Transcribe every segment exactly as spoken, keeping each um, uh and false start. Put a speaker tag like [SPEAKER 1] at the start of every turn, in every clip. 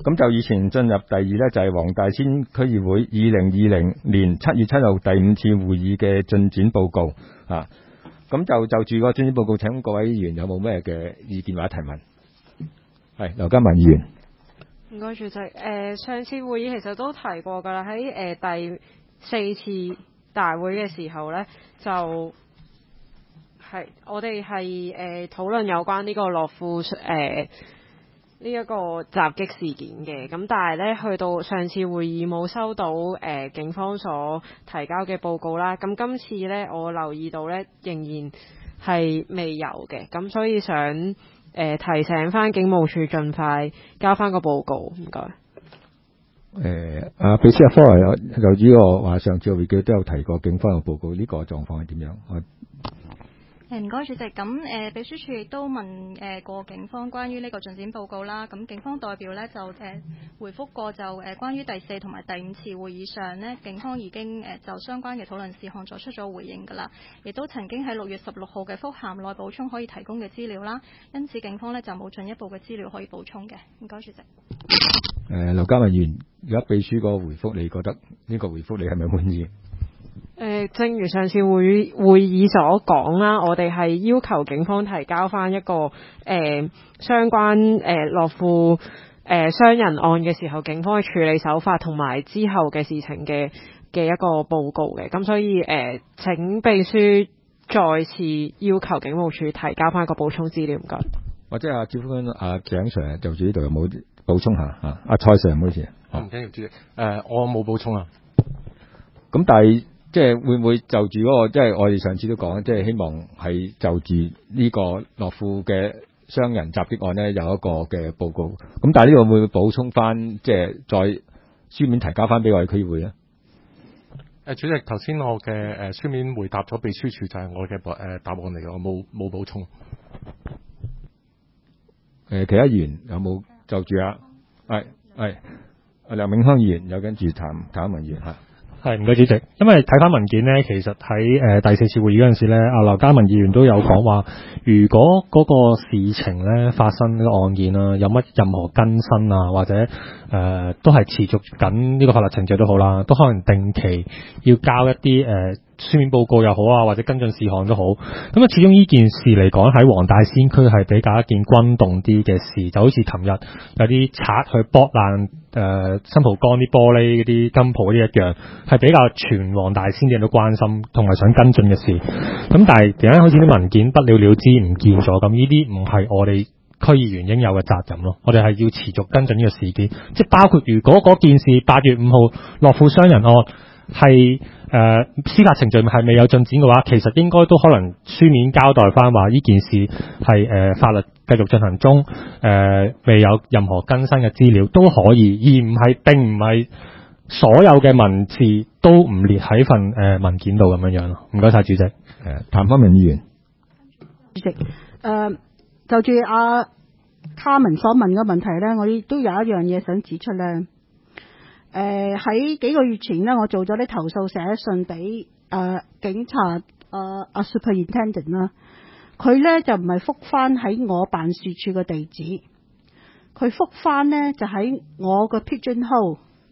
[SPEAKER 1] 咁就以前進入第二咧，就係黃大仙區議會二零二零年七月七號第五次會議嘅進展報告啊。咁就就住個進展報告，請各位議員有冇咩嘅意見或者提問？係劉嘉文議員。
[SPEAKER 2] 唔該，主席。誒、呃，上次會議其實都提過㗎啦，喺誒、呃、第四次大會嘅時候咧，就係我哋係誒討論有關呢個樂富誒呢一個襲擊事件嘅。咁但係咧，去到上次會議冇收到誒、呃、警方所提交嘅報告啦。咁今次咧，我留意到咧，仍然係未有嘅。咁所以想誒、呃、提醒翻警務處盡快交翻個報告。唔該。
[SPEAKER 1] 誒，阿秘書阿科有由於我話上次會議都有提過警方嘅報告，呢、這個狀況係點樣？我
[SPEAKER 3] 誒唔該主席，咁誒、呃、秘書處亦都問誒、呃、過警方關於呢個進展報告啦，咁警方代表呢，就誒、呃、回覆過就誒、呃、關於第四同埋第五次會議上呢，警方已經誒、呃、就相關嘅討論事項作出咗回應㗎啦，亦都曾經喺六月十六號嘅覆函內補充可以提供嘅資料啦，因此警方呢就冇進一步嘅資料可以補充嘅。唔該主席。
[SPEAKER 1] 誒，劉嘉文議員，而家秘書個回覆，你覺得呢個回覆你係咪滿意？
[SPEAKER 2] 誒、呃，正如上次會會議所講啦，我哋係要求警方提交翻一個誒、呃、相關誒樂富誒傷人案嘅時候，警方嘅處理手法同埋之後嘅事情嘅嘅一個報告嘅。咁所以誒、呃，請秘書再次要求警務處提交翻一個補充資料，唔該。
[SPEAKER 1] 或者阿趙副官阿鄭 Sir 就住呢度有冇補充下啊？阿蔡 Sir 唔好意思，
[SPEAKER 4] 唔緊要，主席。誒，我冇補充啊。
[SPEAKER 1] 咁但係即係會唔會就住嗰個，即係我哋上次都講，即係希望係就住呢個樂富嘅傷人襲擊案呢，有一個嘅報告。咁但係呢個會唔會補充翻，即係再書面提交翻俾我哋區議會咧？
[SPEAKER 4] 誒，主席，頭先我嘅誒書面回答咗秘書處，就係我嘅誒答案嚟嘅，我冇冇補充。
[SPEAKER 1] 誒，其他議員有冇就住啊？係係，阿梁永康議員有跟住譚譚文議員嚇。
[SPEAKER 5] 係唔該主席，因為睇翻文件呢，其實喺誒、呃、第四次會議嗰陣時咧，阿劉嘉文議員都有講話，如果嗰個事情咧發生呢個案件啊，有乜任何更新啊，或者誒、呃、都係持續緊呢個法律程序都好啦，都可能定期要交一啲誒、呃、書面報告又好啊，或者跟進事項都好。咁啊，始終呢件事嚟講喺黃大仙區係比較一件轟動啲嘅事，就好似琴日有啲賊去剝爛誒新蒲崗啲玻璃嗰啲金鋪嗰啲一樣，係比較全黃大仙啲人都關心同埋想跟進嘅事。咁但係點解好似啲文件不了了之唔見咗咁？呢啲唔係我哋區議員應有嘅責任咯。我哋係要持續跟進呢個事件，即係包括如果嗰件事八月五號樂富傷人案係誒、呃、司法程序係未有進展嘅話，其實應該都可能書面交代翻話呢件事係誒、呃、法律繼續進行中，誒、呃、未有任何更新嘅資料都可以，而唔係並唔係所有嘅文字都唔列喺份誒、呃、文件度咁樣樣咯。唔該晒主席。誒，
[SPEAKER 1] 譚方明議員。
[SPEAKER 6] 主席，誒、呃、就住阿卡文所問嘅問題咧，我亦都有一樣嘢想指出咧。誒、呃、喺幾個月前呢，我做咗啲投訴，寫信俾誒、呃、警察誒阿、呃、Superintendent 啦。佢咧就唔係覆翻喺我辦事處嘅地址，佢覆翻呢就喺我個 pigeonhole，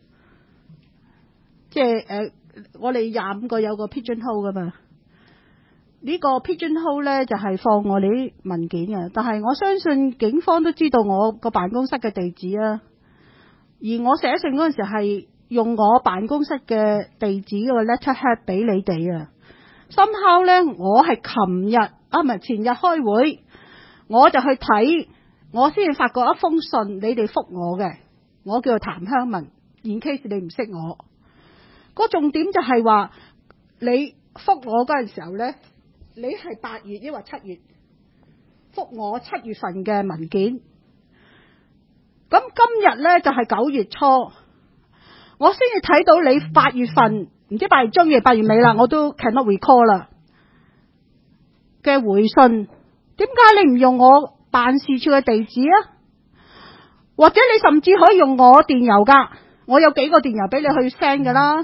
[SPEAKER 6] 即係誒、呃、我哋廿五個有個 pigeonhole 噶嘛。呢、這個 pigeonhole 咧就係、是、放我哋啲文件嘅，但係我相信警方都知道我個辦公室嘅地址啊。而我寫信嗰陣時係用我辦公室嘅地址個 letterhead 俾你哋啊。somehow咧，我係琴日啊，唔係前日開會，我就去睇，我先至發覺一封信，你哋覆我嘅。我叫做譚香文 ，in case 你唔識我。個重點就係話你覆我嗰陣時候咧，你係八月抑或七月覆我七月份嘅文件。咁今日咧就係、是、九月初，我先至睇到你八月份，唔知八月中嘅八月尾啦，我都 cannot recall 啦嘅回信。點解你唔用我辦事處嘅地址啊？或者你甚至可以用我電郵噶，我有幾個電郵俾你去 send 噶啦。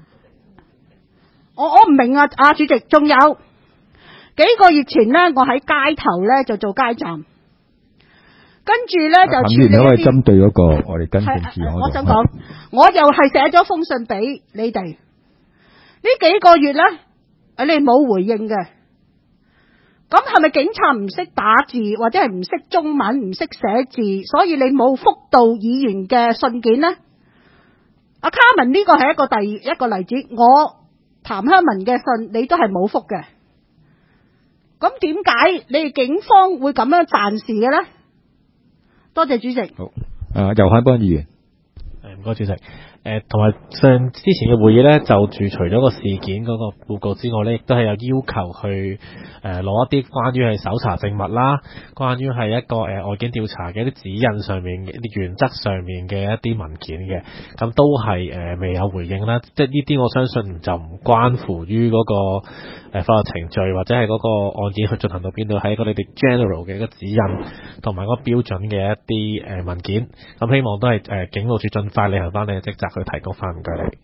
[SPEAKER 6] 我我唔明啊，啊主席，仲有幾個月前呢，我喺街頭咧就做街站。 跟住咧就處理
[SPEAKER 1] 譚議員可以
[SPEAKER 6] 一啲
[SPEAKER 1] 針對嗰個我哋跟進治安嗰度
[SPEAKER 6] 我想講，我又係寫咗封信俾你哋，呢幾個月咧，你哋冇回應嘅。咁係咪警察唔識打字，或者係唔識中文，唔識寫字，所以你冇覆到議員嘅信件呢？阿卡文呢個係一個第一個例子，我譚香文嘅信你都係冇覆嘅。咁點解你哋警方會咁樣辦事嘅呢？多謝主席。
[SPEAKER 1] 好，啊，游漢邦議員。
[SPEAKER 7] 誒，唔該主席。誒，同埋上之前嘅會議咧，就住除咗個事件嗰個報告之外咧，亦都係有要求去誒攞、呃、一啲關於係搜查證物啦，關於係一個誒、呃、案件調查嘅一啲指引上面嘅一啲原則上面嘅一啲文件嘅，咁都係誒、呃、未有回應啦。即係呢啲我相信就唔關乎於嗰、那個、呃、法律程序或者係嗰個案件去進行到邊度，係一個你哋 general 嘅一個指引同埋嗰個標準嘅一啲誒、呃、文件。咁希望都係誒、呃、警務處盡快履行翻你嘅職責。去提供翻，唔該你。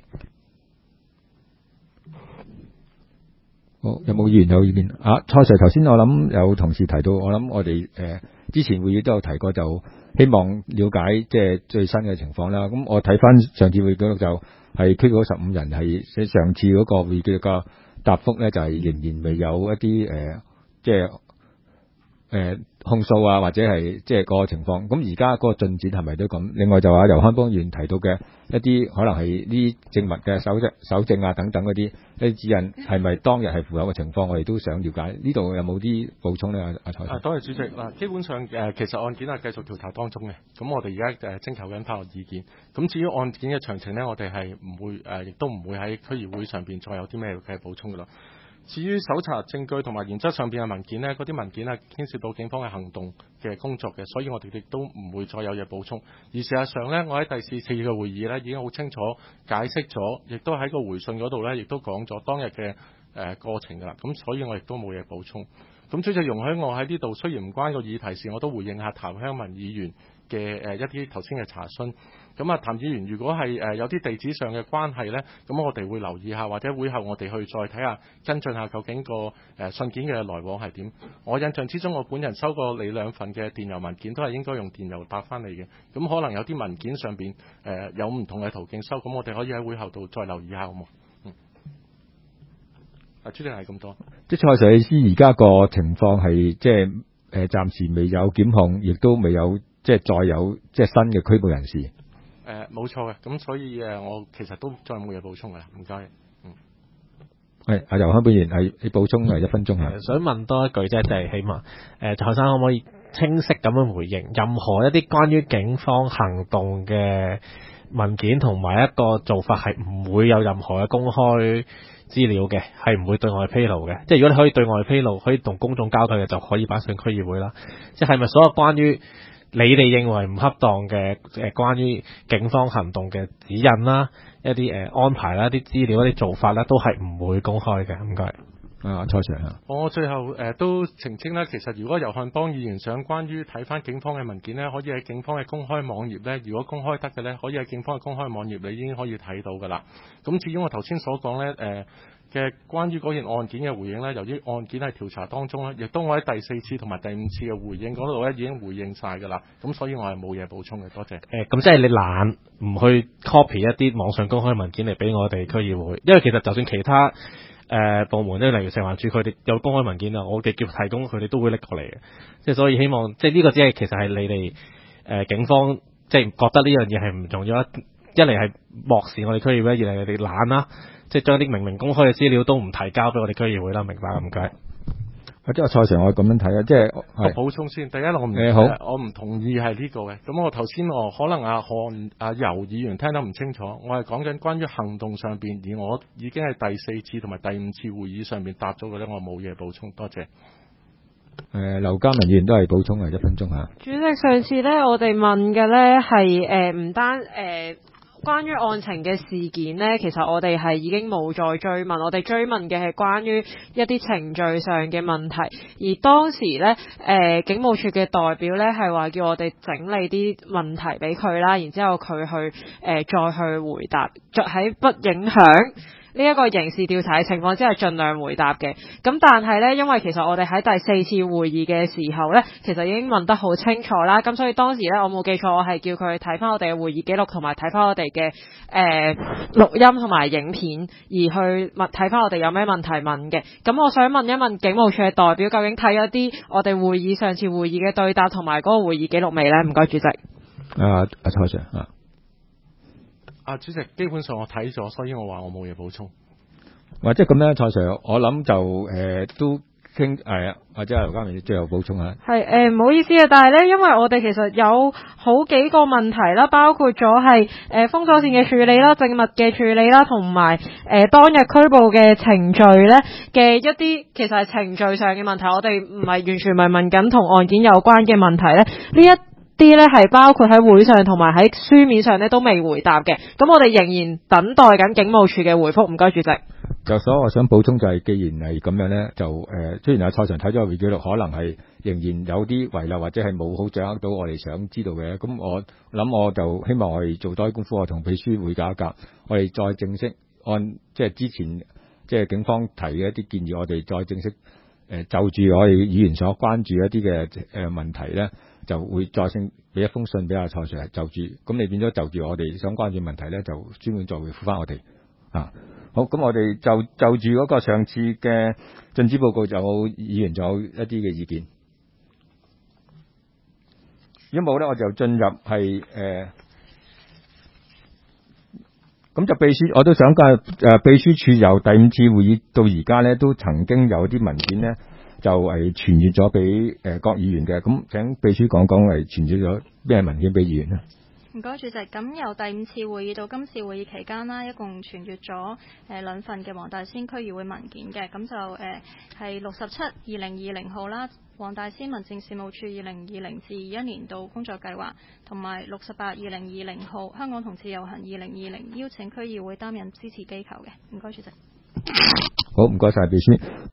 [SPEAKER 1] 好，有冇議員有意見？啊，蔡 Sir 頭先我諗有同事提到，我諗我哋誒、呃、之前會議都有提過，就希望了解即係最新嘅情況啦。咁我睇翻上次會議記錄就係拘捕十五人，係上次嗰個會議嘅答覆咧，就係、是、仍然未有一啲誒、呃、即係誒。呃控訴啊，或者係即係個情況，咁而家嗰個進展係咪都咁？另外就話游漢邦議員提到嘅一啲可能係呢啲證物嘅搜證、搜證啊等等嗰啲一啲指引，係咪當日係符合嘅情況？我哋都想了解。呢度有冇啲補充咧？阿阿蔡。
[SPEAKER 4] 啊，多謝主席。嗱，基本上誒、呃，其實案件係繼續調查當中嘅。咁我哋而家誒徵求緊法律意見。咁至於案件嘅詳情呢，我哋係唔會誒，亦、呃、都唔會喺區議會上邊再有啲咩嘅補充噶啦。至於搜查證據同埋原則上邊嘅文件呢，嗰啲文件係牽涉到警方嘅行動嘅工作嘅，所以我哋亦都唔會再有嘢補充。而事實上呢，我喺第四次嘅會議呢已經好清楚解釋咗，亦都喺個回信嗰度呢亦都講咗當日嘅誒過程㗎啦。咁所以我亦都冇嘢補充。咁主席容許我喺呢度，雖然唔關個議題事，我都回應下譚香文議員嘅誒一啲頭先嘅查詢。咁啊，譚議員，如果係誒有啲地址上嘅關係呢，咁我哋會留意下，或者會後我哋去再睇下跟進下究竟個誒信件嘅來往係點。我印象之中，我本人收過你兩份嘅電郵文件，都係應該用電郵答翻嚟嘅。咁可能有啲文件上邊誒有唔同嘅途徑收，咁我哋可以喺會後度再留意下，好冇？嗯。啊，主席係咁多。
[SPEAKER 1] 即係蔡 Sir 意思，而家個情況係即係誒暫時未有檢控，亦都未有即係再有即係新嘅拘捕人士。
[SPEAKER 4] 誒冇錯嘅，咁所以誒我其實都再冇嘢補充嘅啦，唔該。嗯，
[SPEAKER 1] 係阿游漢邦議員係你補充係一分鐘嚇。
[SPEAKER 7] 想問多一句啫，就係、是、希望誒蔡生可唔可以清晰咁樣回應任何一啲關於警方行動嘅文件同埋一個做法係唔會有任何嘅公開資料嘅，係唔會對外披露嘅。即係如果你可以對外披露，可以同公眾交代嘅，就可以擺上區議會啦。即係咪所有關於你哋認為唔恰當嘅誒，關於警方行動嘅指引啦，一啲誒、呃、安排啦，一啲資料、一啲做法啦，都係唔會公開嘅。唔該。
[SPEAKER 1] 啊，蔡 Sir 啊。
[SPEAKER 4] 我最後誒、呃、都澄清啦，其實如果游漢邦議員想關於睇翻警方嘅文件呢，可以喺警方嘅公開網頁呢，如果公開得嘅呢，可以喺警方嘅公開網頁你已經可以睇到噶啦。咁至於我頭先所講呢。誒、呃。嘅關於嗰件案件嘅回應呢，由於案件係調查當中呢，亦都我喺第四次同埋第五次嘅回應嗰度呢已經回應晒㗎啦，咁所以我係冇嘢補充嘅，多謝。誒、
[SPEAKER 7] 呃，咁即係你懶唔去 copy 一啲網上公開文件嚟俾我哋區議會，因為其實就算其他誒、呃、部門咧，例如食環署佢哋有公開文件啊，我哋叫提供佢哋都會拎過嚟嘅，即係所以希望即係呢個只係其實係你哋誒、呃、警方即係覺得呢樣嘢係唔重要，一一嚟係漠視我哋區議會，二嚟你哋懶啦。即係將啲明明公開嘅資料都唔提交俾我哋區議會啦，明白唔該。
[SPEAKER 1] 即係蔡 Sir，我咁樣睇啊，即係
[SPEAKER 4] 我補充先。第一，我唔、
[SPEAKER 1] 欸、好，
[SPEAKER 4] 我唔同意係呢個嘅。咁我頭先我可能阿漢阿游議員聽得唔清楚，我係講緊關於行動上邊，而我已經係第四次同埋第五次會議上邊答咗嘅咧，我冇嘢補充，多謝。誒、
[SPEAKER 1] 呃，劉嘉文議員都係補充係一分鐘嚇。
[SPEAKER 2] 主席，上次咧我哋問嘅咧係誒唔單誒。呃關於案情嘅事件呢，其實我哋係已經冇再追問，我哋追問嘅係關於一啲程序上嘅問題。而當時呢，誒、呃、警務處嘅代表呢係話叫我哋整理啲問題俾佢啦，然之後佢去誒、呃、再去回答，喺不影響呢一個刑事調查嘅情況之下，盡量回答嘅。咁但係咧，因為其實我哋喺第四次會議嘅時候咧，其實已經問得好清楚啦。咁所以當時咧，我冇記錯，我係叫佢睇翻我哋嘅會議記錄，同埋睇翻我哋嘅誒錄音同埋影片，而去問睇翻我哋有咩問題問嘅。咁我想問一問警務處嘅代表，究竟睇咗啲我哋會議上次會議嘅對答同埋嗰個會議記錄未咧？唔該，主席。
[SPEAKER 1] 啊，阿蔡 Sir 啊。
[SPEAKER 4] 啊，主席，基本上我睇咗，所以我話我冇嘢補充。
[SPEAKER 1] 或者咁樣，蔡 Sir，我諗就誒、呃、都傾誒，或者係劉嘉明最後補充下。
[SPEAKER 2] 係誒，唔好意思啊，但係咧，因為我哋其實有好幾個問題啦，包括咗係誒封鎖線嘅處理啦、證物嘅處理啦，同埋誒當日拘捕嘅程序咧嘅一啲，其實係程序上嘅問題，我哋唔係完全唔係問緊同案件有關嘅問題咧，呢一啲咧係包括喺會上同埋喺書面上咧都未回答嘅，咁我哋仍然等待緊警務處嘅回覆。唔該，主席。
[SPEAKER 1] 就所以我想補充就係、是，既然係咁樣咧，就誒、呃，雖然阿蔡 Sir 睇咗個會議記錄，可能係仍然有啲遺漏或者係冇好掌握到我哋想知道嘅，咁我諗我就希望我哋做多啲功夫，我同秘書會搞一夾，我哋再正式按即係之前即係警方提嘅一啲建議，我哋再正式誒、呃、就住我哋議員所關注一啲嘅誒問題咧，就會再信俾一封信俾阿蔡 Sir 就住，咁你變咗就住我哋想關注問題咧，就專門再回覆翻我哋啊。好，咁我哋就就住嗰個上次嘅進展報告，就議員仲有一啲嘅意見。如果冇咧，我就進入係誒，咁、呃、就秘書我都想講誒、呃，秘書處由第五次會議到而家咧，都曾經有啲文件咧，就係傳閱咗俾誒各議員嘅。咁請秘書講講係傳閱咗咩文件俾議員咧？
[SPEAKER 3] 唔該，主席。咁由第五次會議到今次會議期間啦，一共傳閱咗誒兩份嘅黃大仙區議會文件嘅，咁就誒係六十七二零二零號啦，黃大仙民政事務處二零二零至二一年度工作計劃，同埋六十八二零二零號香港同志遊行二零二零邀請區議會擔任支持機構嘅。唔該，主席。
[SPEAKER 1] 好，唔該晒秘書。